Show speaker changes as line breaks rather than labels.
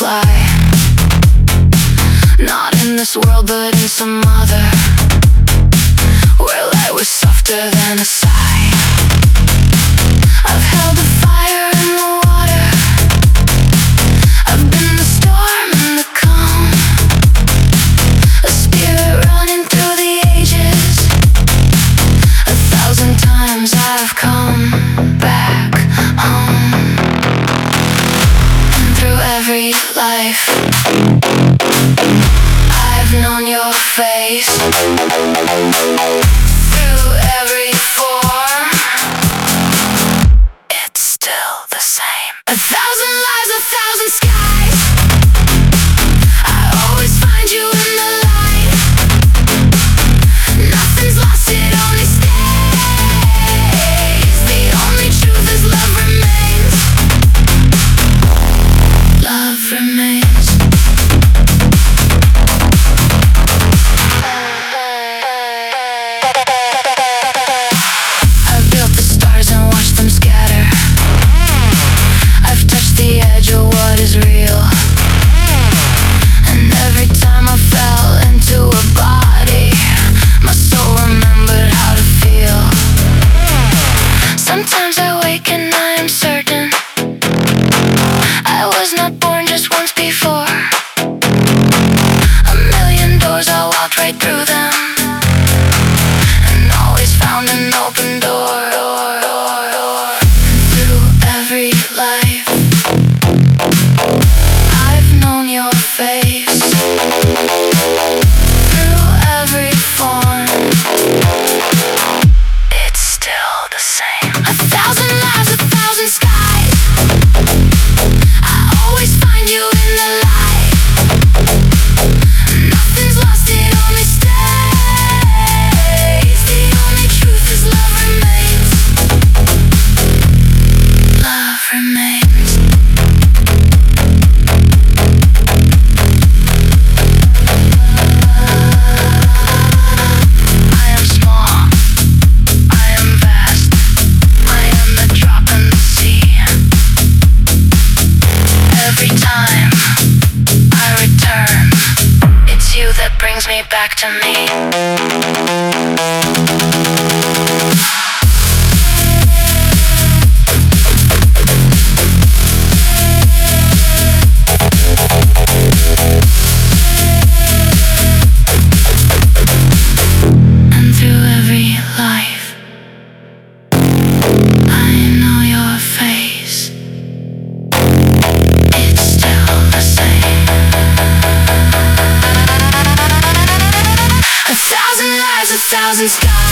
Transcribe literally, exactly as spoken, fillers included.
fly. Not in this world, but in some other, where light was softer than a sigh. I've held the fire in the water, I've been the storm and the calm, a spirit running through the ages. A thousand times I've come back home, and through every life I've known your face. Through every form, it's still the same. A thousand lives, a thousand skies, I always find you in the light. Nothing's lost, it only stays. The only truth is love remains. Love remains. Sometimes I wake and I am certain I was not born just once before. A million doors, I walked right through them, and always found an open door. Through every life I've known your face. Through every form, it's still the same. A thousand lives, a thousand skies, I always find you in the light. Nothing's lost, it only stays. The only truth is love remains. Love remains. I am small, I am vast, I am the drop in the sea. Every time I return, it's you that brings me back to me. And through every life I know your face. It's still the same. A thousand lives, a thousand skies,